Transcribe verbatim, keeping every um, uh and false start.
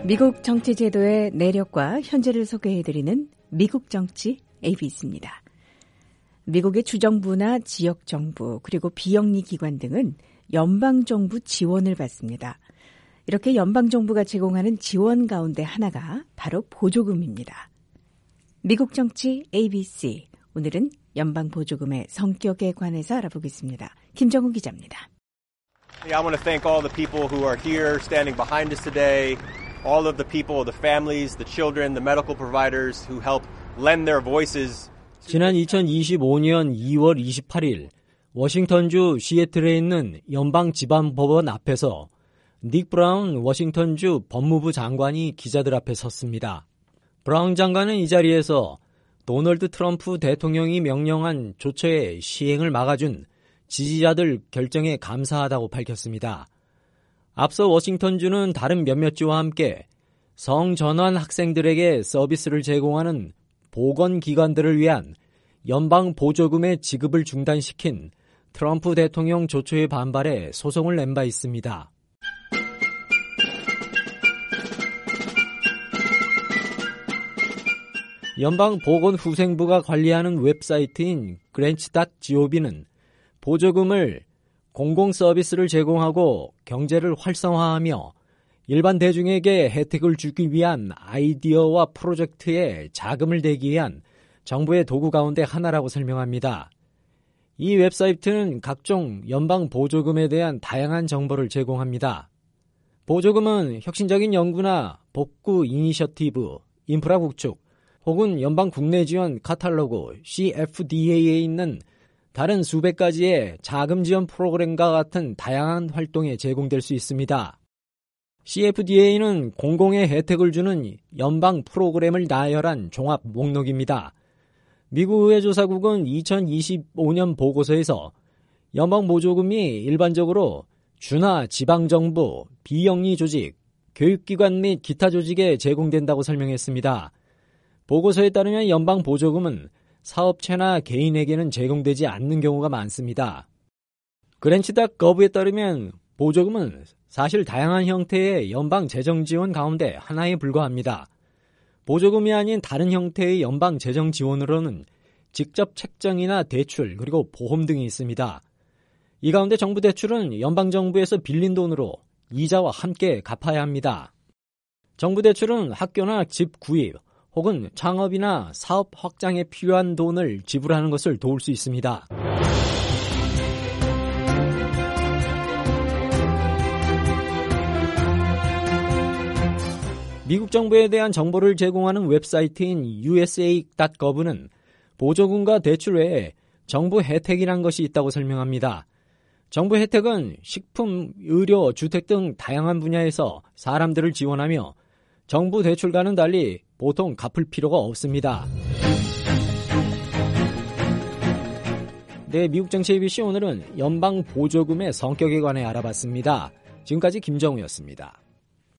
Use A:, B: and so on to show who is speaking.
A: 미국 정치 제도의 내력과 현재를 소개해드리는 미국 정치 에이비씨입니다. 미국의 주정부나 지역정부 그리고 비영리 기관 등은 연방정부 지원을 받습니다. 이렇게 연방정부가 제공하는 지원 가운데 하나가 바로 보조금입니다. 미국 정치 에이비씨, 오늘은 연방보조금의 성격에 관해서 알아보겠습니다. 김정우 기자입니다.
B: I want to thank all the people who are here standing behind us today. All of the people, the families, the children, the medical providers who help lend their voices.
C: 지난 이천이십오년 이월 이십팔일 워싱턴주 시애틀에 있는 연방지방법원 앞에서 닉 브라운 워싱턴주 법무부 장관이 기자들 앞에 섰습니다. 브라운 장관은 이 자리에서 도널드 트럼프 대통령이 명령한 조처의 시행을 막아준 지지자들 결정에 감사하다고 밝혔습니다. 앞서 워싱턴주는 다른 몇몇 주와 함께 성전환 학생들에게 서비스를 제공하는 보건기관들을 위한 연방 보조금의 지급을 중단시킨 트럼프 대통령 조처에 반발해 소송을 낸 바 있습니다. 연방보건후생부가 관리하는 웹사이트인 그랜츠 닷 지오비는 보조금을 공공 서비스를 제공하고 경제를 활성화하며 일반 대중에게 혜택을 주기 위한 아이디어와 프로젝트에 자금을 대기 위한 정부의 도구 가운데 하나라고 설명합니다. 이 웹사이트는 각종 연방 보조금에 대한 다양한 정보를 제공합니다. 보조금은 혁신적인 연구나 복구 이니셔티브, 인프라 구축, 혹은 연방 국내 지원 카탈로그 씨에프디에이에 있는 다른 수백 가지의 자금 지원 프로그램과 같은 다양한 활동에 제공될 수 있습니다. 씨에프디에이는 공공의 혜택을 주는 연방 프로그램을 나열한 종합 목록입니다. 미국 의회조사국은 이천이십오년 보고서에서 연방 보조금이 일반적으로 주나 지방정부, 비영리 조직, 교육기관 및 기타 조직에 제공된다고 설명했습니다. 보고서에 따르면 연방 보조금은 사업체나 개인에게는 제공되지 않는 경우가 많습니다. 그랜츠 닷 거브에 따르면 보조금은 사실 다양한 형태의 연방 재정 지원 가운데 하나에 불과합니다. 보조금이 아닌 다른 형태의 연방 재정 지원으로는 직접 책정이나 대출 그리고 보험 등이 있습니다. 이 가운데 정부 대출은 연방정부에서 빌린 돈으로 이자와 함께 갚아야 합니다. 정부 대출은 학교나 집 구입, 혹은 창업이나 사업 확장에 필요한 돈을 지불하는 것을 도울 수 있습니다. 미국 정부에 대한 정보를 제공하는 웹사이트인 유에스에이 닷 거브는 보조금과 대출 외에 정부 혜택이란 것이 있다고 설명합니다. 정부 혜택은 식품, 의료, 주택 등 다양한 분야에서 사람들을 지원하며 정부 대출과는 달리 보통 갚을 필요가 없습니다. 네, 미국 정치 에이비씨 오늘은 연방 보조금의 성격에 관해 알아봤습니다. 지금까지 김정우였습니다.